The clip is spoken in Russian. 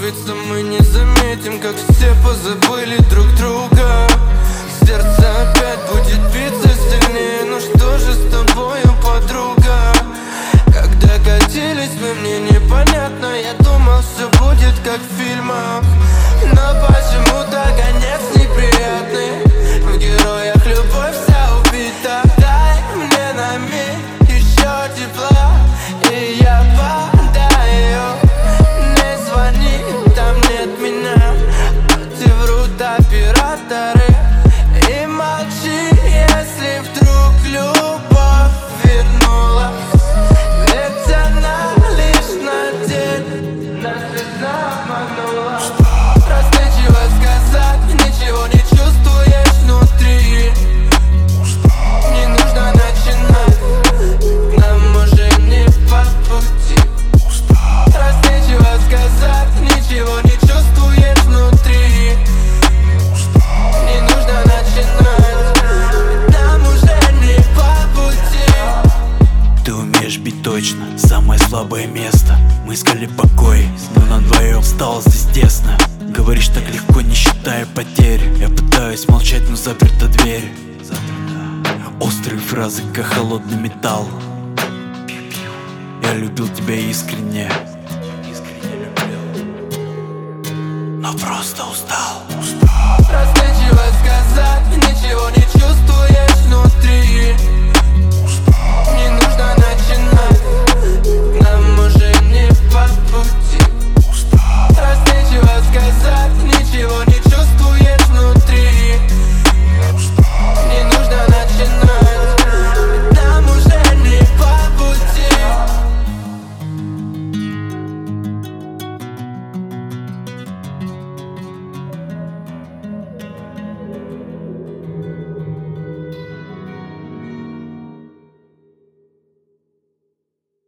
остановиться мы не заметим, как все позабыли друг друга. Сердце опять будет биться сильнее. Ну что же с тобою, подруга? Когда катились мы, мне непонятно. Я думал, все будет как в фильмах, но почему-то конец неприятный. В героях любовь вся убита. Дай мне на миг еще тепла, и я падаю. Не звони, там нет меня. Эти врут операторы. И молчи, если вдруг любовь вернулась. Ведь она лишь на день нас обманула. Раз нечего сказать, ничего не чувствуешь внутри. Не нужно начинать, нам уже не по пути. Раз нечего сказать, ничего не чувствуешь внутри. Не нужно начинать, нам уже не по пути. Ты умеешь бить точно, самое слабое место. Мы искали покой, но нам вдвоем стало здесь тесно. Говоришь так легко, не считая потерь. Я пытаюсь молчать, но заперта дверь. Острые фразы, как холодный металл. Я любил тебя искренне, но просто устал. Раз нечего сказать, ничего не чувствую.